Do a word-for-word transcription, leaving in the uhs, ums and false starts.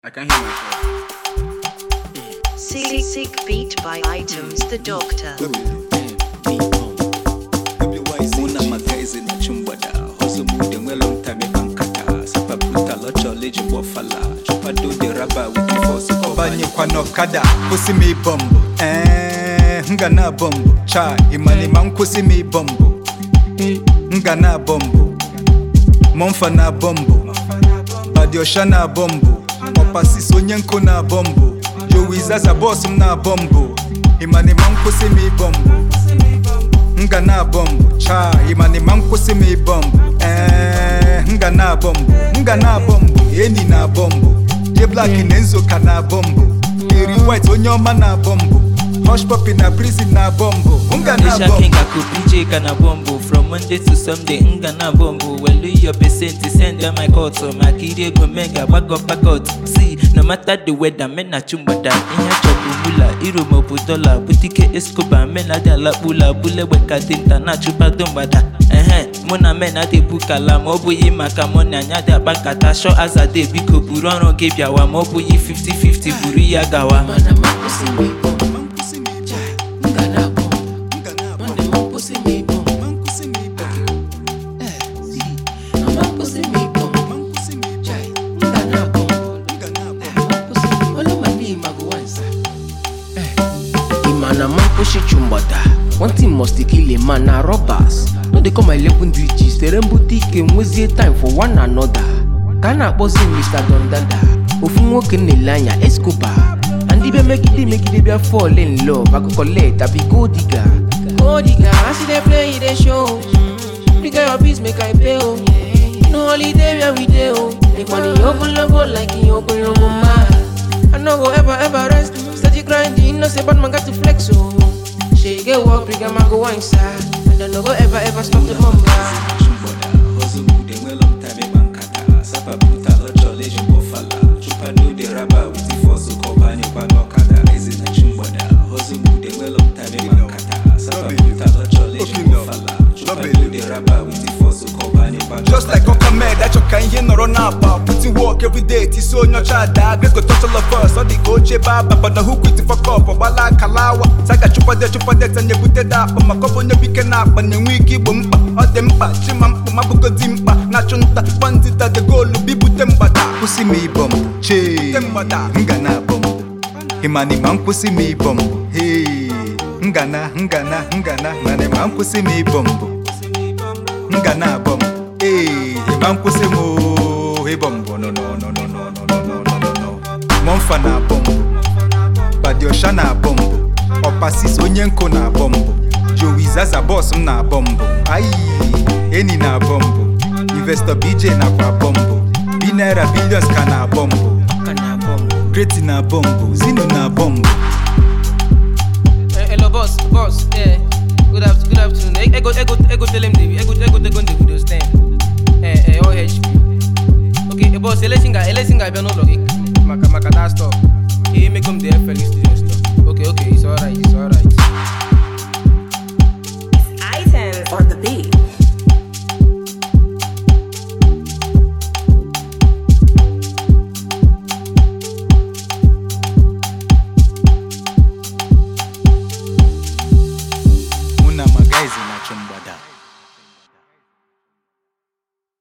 I can hear myself. Sick, sick beat by Items the Doctor. Muna magaizi na chumbada Hozo mude mwelo mtame kankata Sapa puta locho leji wafala Chupa do de raba wiki fosi Obanye kwa nokada Kusi mi bombo Eh, nga na bombo Cha, imani man kusi mi bombo Nga na bombo Monfa na bombo Badiosha na bombo Opasi sonyenko na bombo Jowiza sa boss na bombo Imani man kusi mi bombo Nga na bombo Cha, imani man kusi mi bombo Eh, nga na bombo Nga na bombo Eni na bombo J Black in Enzo ka na bombo Eri White onyoma na bombo Hush Puppy na prison na bombo Nga na Nisha bombo King aku P J ka na bombo From Monday to Sunday nga na bombo Well your percent send them my call So my kid go mega back up back out See no matter the weather men na chumbada Inya chobu mula Iro mobu dollar Butike Escobar men na de la bula Bule weka tinta na chupa dombada Eh Mona men na de bukala Mobu yi makamoni anya de bankata Show as a day biko burono gebya wa Mobu yi fifty fifty buri ya gawa Mana makusi mi bombo Chai, nga na bombo Mane makusi mi bombo Eh, si Na makusi mi bombo Chai, nga na bombo Eh, makusi mi Olo mani magu wansa Eh Imana makushi chumbada One thing must kill a man na robbers No they come eleven D Gs They remember take mwezi time for one another Kana bossy Mister Dondada Ofu nwoke n'elanya Escobar And if you make it, make it, they fall in love I go collect, I be gold digger Gold digger, I see they play, they show Big your beats, make I pay, oh No holiday, where we dey, oh Make money, open logo, like you open logo, man I no go ever, ever rest Steady grinding, no say, but man got to flex, oh She get work, big man go inside And I no go ever, ever stop the bomba Chumbada Hozo mude mwelo mtame kankata Sapa puta locho leji wafala Chupa do de raba wiki fosi Kobanye kwa nokada Ezi na chumbada Hozo mude mwelo mtame kankata Sapa puta locho leji wafala Chupa do de raba wiki fosi Kobanye kwa Just like Uncle Med, that you can hear no run up. Putting work every day, it's so your child. Great go total of us, all the coach baba, but the hook with the fuck up. Wala kalawa, saga chupa de chupa de and you put it up. My couple you pick up and then we keep bumpa. All them pa, chimam, mabuko dimpa. Nachunta, bandita the goal, be put them bada. Pussy me bum, che, them bada. Ngana bum, Himani man pussy me bum. Hey, Ngana, Ngana, Ngana, Nane man pussy me bum. Ngana bum. Hey, man pussy mo, hey bombo, no no no no no no no no no no. Monfa na bombo, Badiosha na bombo, Opasi sonyenko na bombo, Jowiza za boss na bombo, Aye, Eni na bombo, Investor B J na kwa bombo, Binera billions ka na bombo, Kana bombo Great na bombo, Zino na bombo. Hello boss, boss, yeah. Good afternoon, good afternoon. I, I go, I go, I go tell him the, I go, I go, I go the video stand. Eh, eh, O H P. Okay, boss, election guy, election guy, be no logic. Maka, maka, that stop. He make him the F L studio.